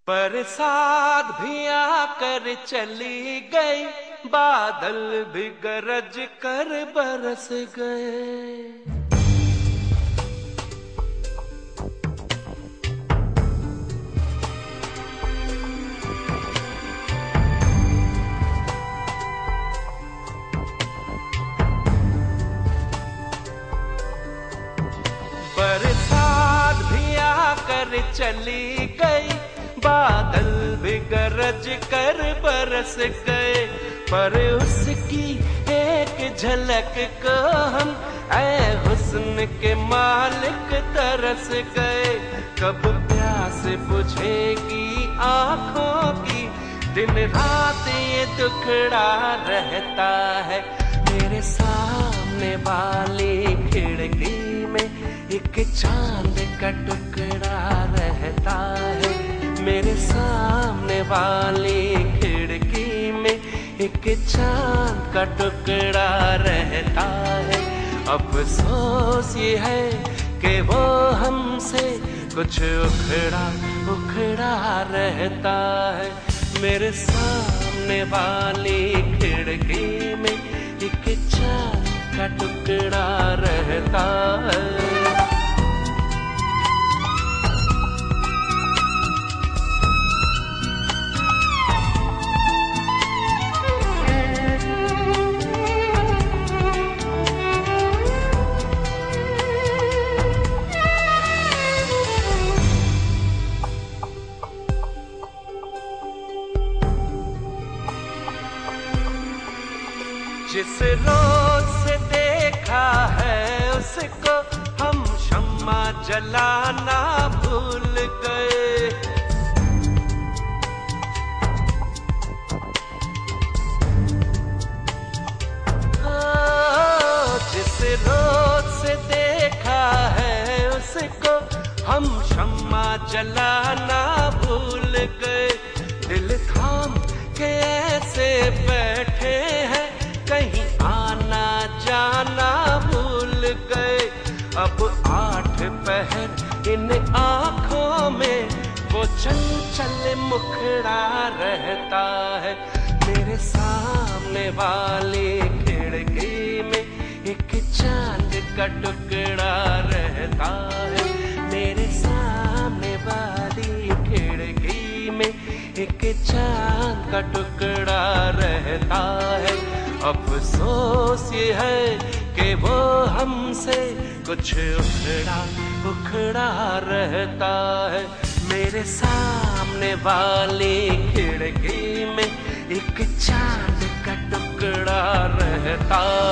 बरसात भी आकर चली गई, बादल भी गरज कर बरस गए। बरसात भी आकर चली गई, बादल भी गरज कर बरस गए। पर उसकी एक झलक को हम ऐ हुस्न के मालिक तरस गए। कब प्यास बुझेगी आँखों की, दिन रात ये दुखड़ा रहता है। मेरे सामने वाली खिड़की में एक चांद का टुकड़ा रहता है। मेरे सामने वाली खिड़की में एक चांद का टुकड़ा रहता है। अफसोस ये है कि वो हमसे कुछ उखड़ा उखड़ा रहता है। मेरे सामने वाली खिड़की में एक चांद का टुकड़ा रहता है। जिस रोज से देखा है उसको हम शम्मा जलाना भूल गए। जिस रोज से देखा है उसको हम शम्मा जलाना भूल गए। दिल थाम के ऐसे बैठे हैं, कहीं आना जाना भूल गए। अब 8 पहर इन आँखों में वो चंचल मुखड़ा रहता है। मेरे सामने वाली खिड़की में एक चांद का टुकड़ा रहता है। मेरे सामने वाली खिड़की में एक चांद का टुकड़ा रहता है। अफसोस ये है कि वो हमसे कुछ उखड़ा उखड़ा रहता है। मेरे सामने वाली खिड़की में एक चांद का टुकड़ा रहता